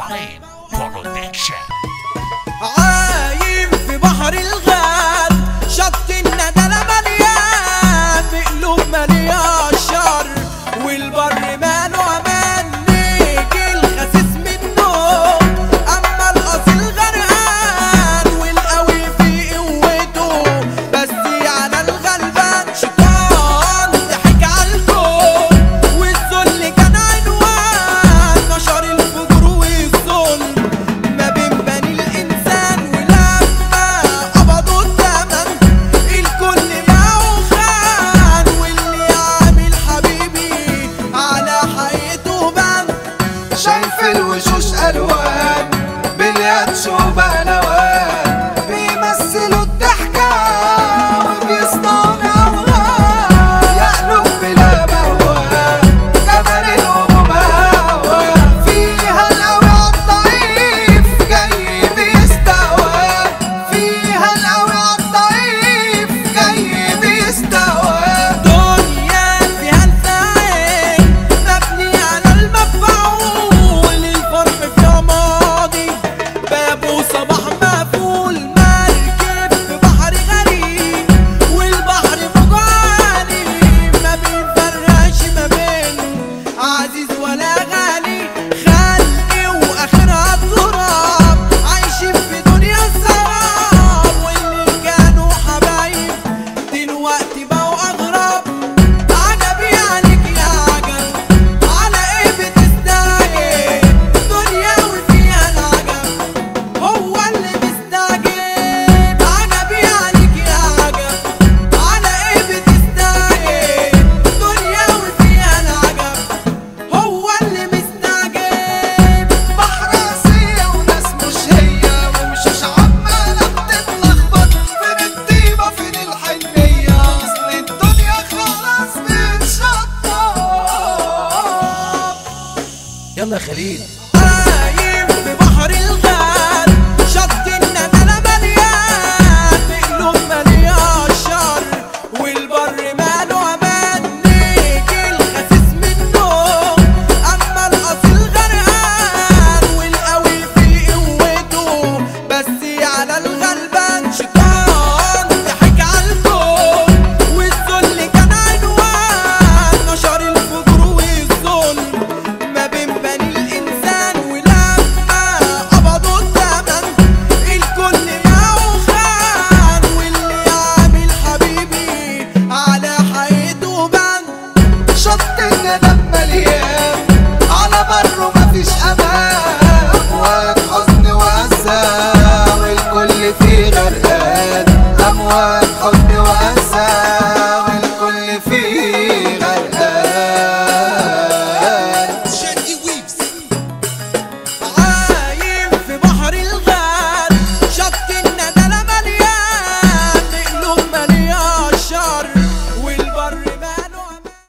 حسين برودكشن. عايم في بحر الغال، شط الندى مليان بقلوب مليان شر، والبر ماله امان نيجي الخسيس منه، اما الاصيل غرقان والقوي في قوته، بس على الغلبان شيطان ضحك عالكون، والذل كان عنوان نشر الفجور والظلم ما بين بني الانسان، ولما قبضوا الثمن الكل معه خان، واللي عامل حبيبي على حقيقته بان. شايف الوشوش الوان بالياتش وبهلوان، بيمثلوا الضحكة وبيصنعوا اوهام، يقلب بلا موال جبل الهموم هوا، فيها القوي عالضعيف جاي بيستوى، فيها القوي عالضعيف جاي بيستوى. دنيا فيها الفاعل مبني على المفعول، الفرح فيها ماضي بابه صباح مقفول، مركب في بحر غريب والبحر موج عالي، ما بيفرقش ما بينه عزيز ولا غالي، خلقي واخرها التراب عايشين في دنيا السراب، واللي كانوا حبايب دلوقتي بقوا اغراب. عجبي عليك يا عجب، على ايه بتستعجل؟ دنيا وفيها العجب هو اللي مستعجل. عجبي عليك يا عجب، على ايه بتستعجل؟ دنيا وفيها العجب هو اللي مستعجل. بحر قاسية وناس مش هي، ومشوش عمالة بتتلخبط، فين الطيبة فين الحنية، أصل الدنيا خلاص بتشطب. يلا يا خليل.